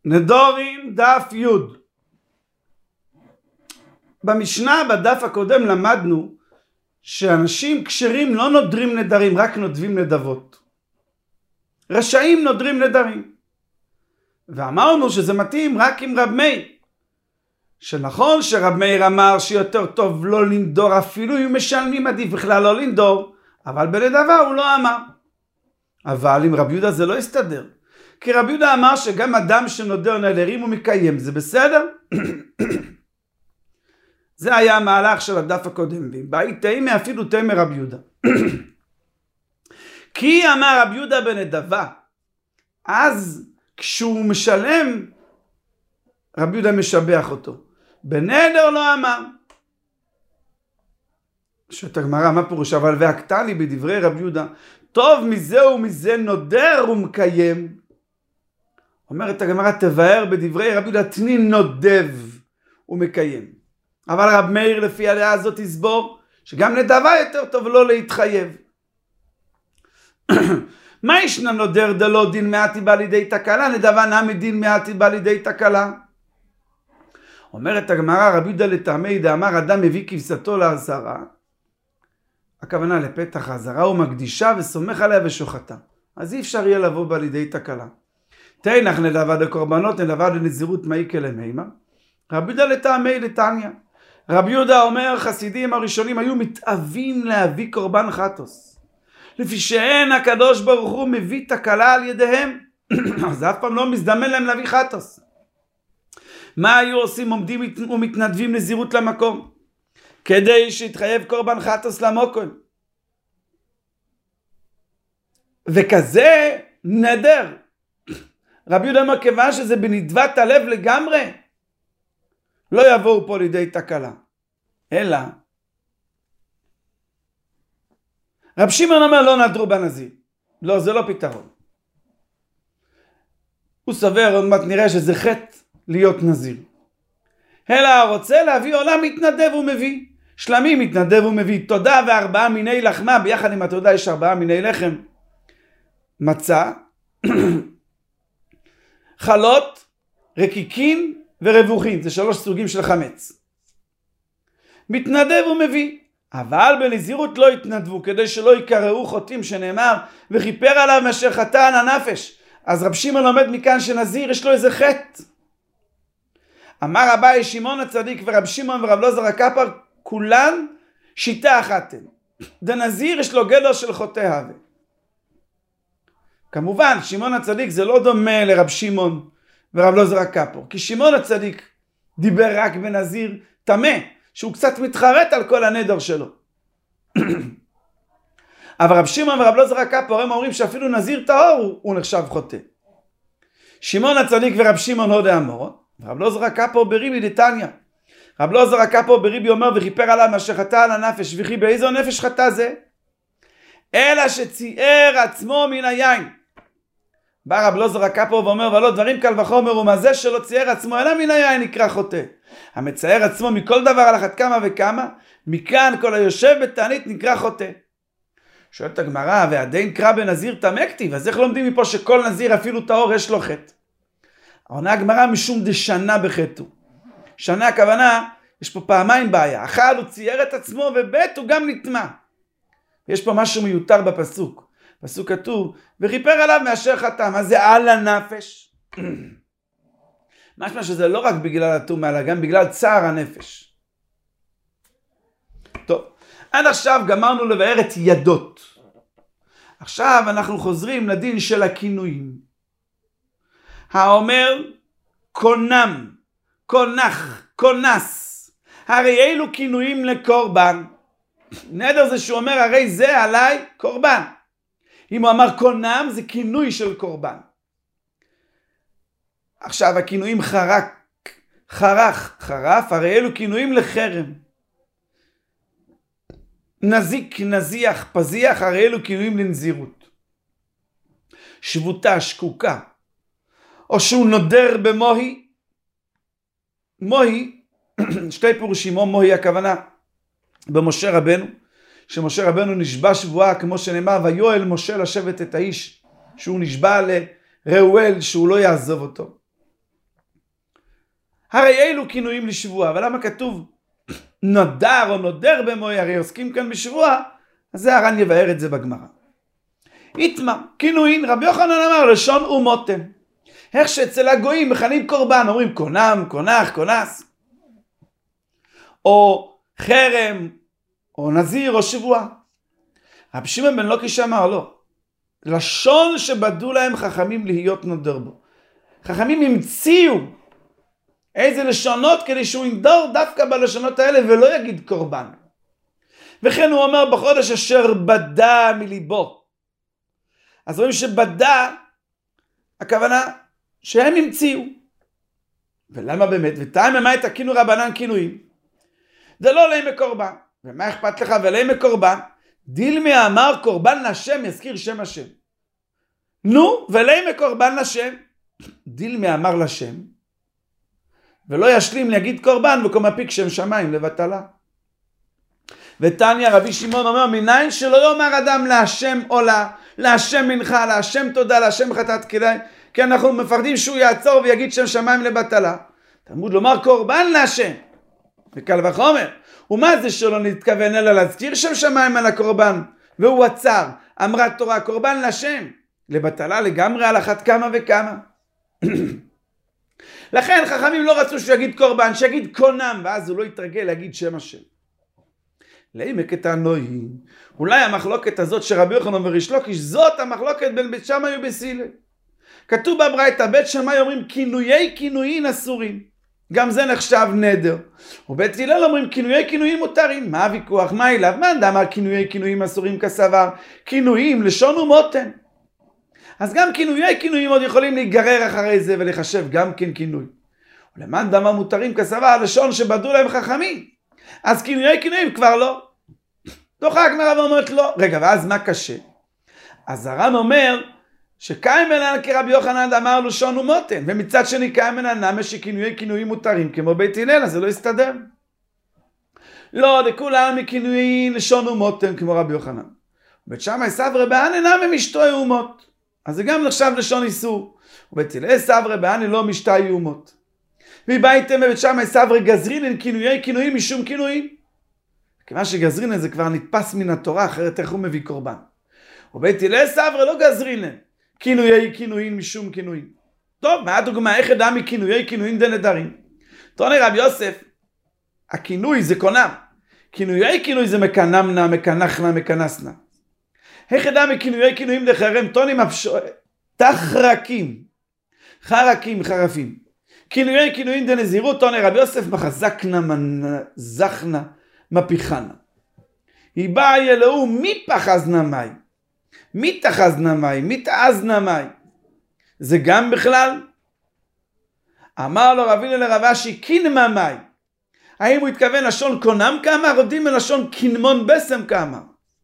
נדורים דף י'. במשנה בדף הקודם למדנו שאנשים כשרים לא נודרים נדרים, רק נודבים נדבות. רשעים נודרים נדרים. ואמרנו שזה מתאים רק עם רב מאיר. שנכון שרב מאיר אמר שיותר טוב לא לנדור, אפילו אם משלמים עדיף בכלל לא לנדור, אבל בנדבה הוא לא אמר. אבל עם רב יהודה זה לא הסתדר. כי רב יהודה אמר שגם אדם שנודר נדרים הוא מקיים, זה בסדר? זה היה המהלך של הדף הקודם, ובאי תימא אפילו תימא רב יהודה. כי אמר רב יהודה בנדבה, אז כשהוא משלם, רב יהודה משבח אותו. בנדר לא אמר. שואלת הגמרא, מה פירוש? אבל והקטני בדברי רב יהודה, טוב מזה ומזה נודר ומקיים. אומרת הגמרא, תבאר בדברי רב יהודה, תני נודב ומקיים. אבל רב מאיר לפי הדעה הזאת יסבור שגם נדבה יותר טוב לא להתחייב. מה ישנה נודר דלא דין מעטי בא לידי תקלה, נדבה נמי דין מעטי בא לידי תקלה. אומרת הגמרא, רבי יהודה לטעמי דאמר אדם מביא כבשתו לעזרה, הכוונה לפתח העזרה, הוא מקדישה וסומך עליה ושוחטה, אז אי אפשר יהיה לבוא בה לידי תקלה. תנח נדבה דקורבנות, נדבה דנזירות מעיקה למימה. רבי יהודה לטעמי לטעניה, רבי יהודה אומר חסידים הראשונים היו מתאבים להביא קורבן חטוס, לפי שאין הקדוש ברוך הוא מביא תקלה על ידיהם, אז אף פעם לא מזדמן להם להביא חטוס. מה היו עושים? עומדים ומתנדבים נזירות למקום, כדי שיתחייב קורבן חטוס למוקל. וכזה נדר. רבי יהודה אומר, כיוון שזה בנדבת הלב לגמרי, לא יבואו פה לידי תקלה. אלא, רב שמעון אומר, לא נדרו בנזיר. לא, זה לא פתרון. הוא סובר, עוד מעט נראה שזה חטא להיות נזיר. אלא רוצה להביא עולם מתנדב ומביא. שלמים מתנדב ומביא. תודה וארבעה מיני לחמה, ביחד עם התודה יש 4 מיני לחם. מצה, חלות, רקיקין ורווחין. זה 3 סוגים של חמץ. מתנדב ומביא. אבל בנזירות לא התנדבו, כדי שלא יקראו חוטאים, שנאמר וכיפר עליו מאשר חטא על הנפש. אז רב שמעון לומד מכאן שנזיר יש לו איזה חטא. אמר אביי שמעון הצדיק ורב שמעון ורב אלעזר הכפר, כולן שיטה אחת. דנזיר יש לו גדר של חוטא הווה. כמובן שמעון הצדיק זה לא דומה לרב שמעון ורב אלעזר הכפר, כי שמעון הצדיק דיבר רק בנזיר טמא, שהוא קצת מתחרט על כל הנדר שלו. אבל רב שמעון ורב אלעזר הכפר הם אומרים שאפילו נזיר טהור הוא נחשב חוטא. שמעון הצדיק ורב שמעון הודי אמורון, רב אלעזר הכפר בריבי דתניא. רב אלעזר הכפר בריבי אומר וכיפר עליו מאשר חטא על הנפש, וכי באיזו נפש חטא זה? אלא שציער עצמו מן היין. בא רב אלעזר הכפר ואומר ולא דברים קל וחומר, ומה זה שלא ציער עצמו אלא מן היין נקרא חוטא. המצייר עצמו מכל דבר על אחת כמה וכמה, מכאן כל היושב בתענית נקרא חוטא. שואלת הגמרא, והדין קרא בנזיר טמא כתיב, אז איך לומדים מפה שכל נזיר אפילו טהור יש לו חטא? עונה הגמרא משום דשנה בחטאו. שנה הכוונה, יש פה פעמיים בעיה. אחד, הוא צייר את עצמו, ובית הוא גם נטמא. יש פה משהו מיותר בפסוק. פסוק כתוב, וכיפר עליו מאשר חטא. מה זה על הנפש? משמע שזה לא רק בגלל הטומאה, אלא גם בגלל צער הנפש. טוב, עד עכשיו גמרנו לבאר את ידות. עכשיו אנחנו חוזרים לדין של הכינויים. האומר קונם, קונח, קונס, הרי אלו כינויים לקורבן. נדר זה שהוא אומר הרי זה עליי קורבן. אם הוא אמר קונם זה כינוי של קורבן. עכשיו הכינויים חרק, חרך, חרף, הרי אלו כינויים לחרם. נזיק, נזיח, פזיח, הרי אלו כינויים לנזירות. שבותה, שקוקה, או שהוא נודר במוהי. מוהי, שתי פירושים, או מוהי הכוונה במשה רבנו, שמשה רבנו נשבע שבועה כמו שנאמר ויואל משה לשבת את האיש, שהוא נשבע לראואל שהוא לא יעזוב אותו. הרי אלו כינויים לשבועה, אבל למה כתוב נודר או נודר במוי, הרי עוסקים כאן בשבועה, אז זה הר"ן יבאר את זה בגמרא. איתמר, כינויים, רבי יוחנן אמר לשון אומותן. איך שאצל הגויים מכנים קורבן, אומרים קונם, קונח, קונס, או חרם, או נזיר, או שבועה. רבי שמעון בן לוקיש אמר לא, לשון שבדו להם חכמים להיות נודר בו. חכמים המציאו איזה לשונות כדי שהוא ינדור דווקא בלשונות האלה ולא יגיד קורבן. וכן הוא אומר בחודש אשר בדה מליבו. אז רואים שבדה, הכוונה שהם המציאו. ולמה באמת? וטעם מה תקינו רבנן כינויים? זה לא לימי קורבן. ומה אכפת לך ולימי קורבן? דילמי אמר קורבן לשם, יזכיר שם השם. נו, ולימי קורבן לשם. דילמי אמר לשם. ולא ישלים להגיד קורבן וכל מפיק שם שמיים לבטלה. ותניא רבי שמעון אומר מניין שלא יאמר אדם להשם עולה, להשם מנחה, להשם תודה, להשם חטאת כדאי, כי אנחנו מפחדים שהוא יעצור ויגיד שם שמיים לבטלה. תלמוד לומר קורבן להשם, וקל וחומר. ומה זה שלא נתכוון אלא להזכיר שם שמיים על הקורבן, והוא עצר, אמרה תורה קורבן להשם, לבטלה לגמרי על אחת כמה וכמה. לכן חכמים לא רצו שהוא יגיד קורבן, שיגיד קונם, ואז הוא לא יתרגל להגיד שם השם. לעמק את הנוהי, אולי המחלוקת הזאת שרבי יוחנן וריש לוקיש, זאת המחלוקת בין בית שמאי ובית הלל. כתוב בברייתא, בית שמאי אומרים כינויי כינויים אסורים, גם זה נחשב נדר. ובית הלל אומרים כינויי כינויים מותרים. מה הוויכוח? מה אליו? מה אמר כינויי כינויים אסורים כסבר? כינויים לשון ומותן. אז גם כינויי כינויים עוד יכולים להיגרר אחרי זה ולחשב גם כן כינוי. ולמען דמה מותרים כסבר לשון שבדו להם חכמים. אז כינויי כינויים כבר לא. דוחה הגמרא ואומרת לא. רגע, ואז מה קשה? אז הר"ן אומר שקיים אלן כרבי יוחנן אמר לשון ומותן, ומצד שני קיים אלן נמה שכינויי כינויים מותרים כמו בית הלל, אז זה לא יסתדר. לא, דכולם מכינויים לשון ומותן כמו רבי יוחנן. בית שמאי סברי בהני נמה משתוי אומות. אז זה גם נחשב לשון איסור. ובית הלל סברי בהני לא משתוי אומות. ובייתם בבית שמאי סברי גזרינן כינויי כינויים משום כינויים. כיוון שגזרינן זה כבר נתפס מן התורה, אחרת איך הוא מביא קורבן. ובית הלל סברי לא גזרינן כינויי כינויים משום כינויים. טוב, מה הדוגמה? איך ידע מכינויי כינויים דנדרים? תענה רב יוסף, הכינוי זה קונם. כינויי כינוי זה מקנמנה, מקנחנה, מקנסנה. איך ידע מכינויי כינויים דחרם? תונים תחרקים. חרקים, חרפים. כינויי כינויים דנזירות, תענה רב יוסף, מחזקנה, מנזכנה, מפיחנה. היא באה ילאו מי פחזנה מי. מי תחזנה מי, מי תעזנה מי. זה גם בכלל. אמר לו רבינו לרב אשי, קינמה מי. האם הוא התכוון לשון קונם כמה, רודים מלשון קינמון בסם כמה.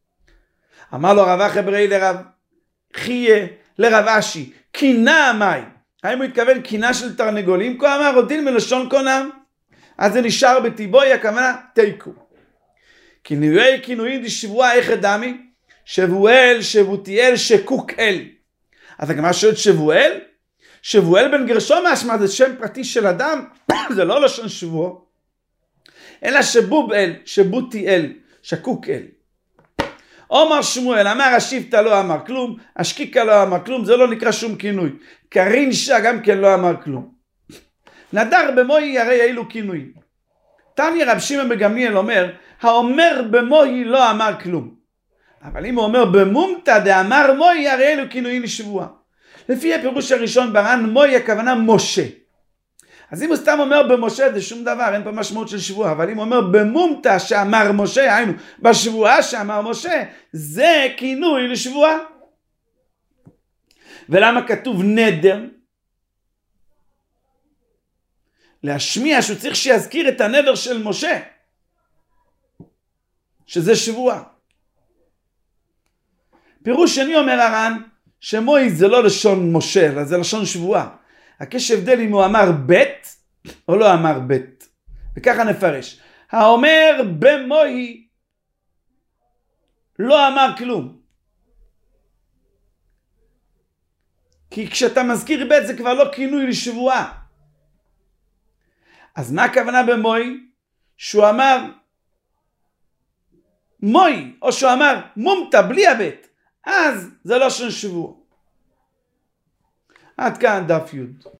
אמר לו רב אחי בראי לרב חיה לרב אשי, קינה מי. האם הוא התכוון קינה של תרנגולים כמה, רודים מלשון קונם. אז זה נשאר בטיבוי, הכוונה תיקו. כינויי כינויים דשבועה איך דמי, שבואל, שבותיאל, שקוק אל. אז הגמרא שואלת שבואל? שבואל בן גרשום משמע זה שם פרטי של אדם, זה לא לשון שבוע, אלא שבובאל, שבותיאל, שקוק אל. אומר שמואל, אמר השבטה לא אמר כלום, השקיקה לא אמר כלום, זה לא נקרא שום כינוי. קרינשה גם כן לא אמר כלום. נדר במוי הרי אילו כינויים. תניא רב שמעון בן גמליאל אומר, האומר במוי לא אמר כלום. אבל אם הוא אומר במומתא דאמר מוי, הרי אלו כינויים לשבועה. לפי הפירוש הראשון בר"ן, מוי הכוונה משה. אז אם הוא סתם אומר במשה זה שום דבר, אין פה משמעות של שבועה. אבל אם הוא אומר במומתא שאמר משה, היינו בשבועה שאמר משה, זה כינוי לשבועה. ולמה כתוב נדר? להשמיע שהוא צריך שיזכיר את הנדר של משה, שזה שבועה. פירוש שני אומר הר"ן, שמוי זה לא לשון משה, אלא זה לשון שבועה. רק יש הבדל אם הוא אמר בית או לא אמר בית. וככה נפרש. האומר במוי לא אמר כלום. כי כשאתה מזכיר בית זה כבר לא כינוי לשבועה. אז מה הכוונה במוי? שהוא אמר מוי, או שהוא אמר מומתא בלי הבית, אז זה לא לשון שבוע. עד כאן דף י'.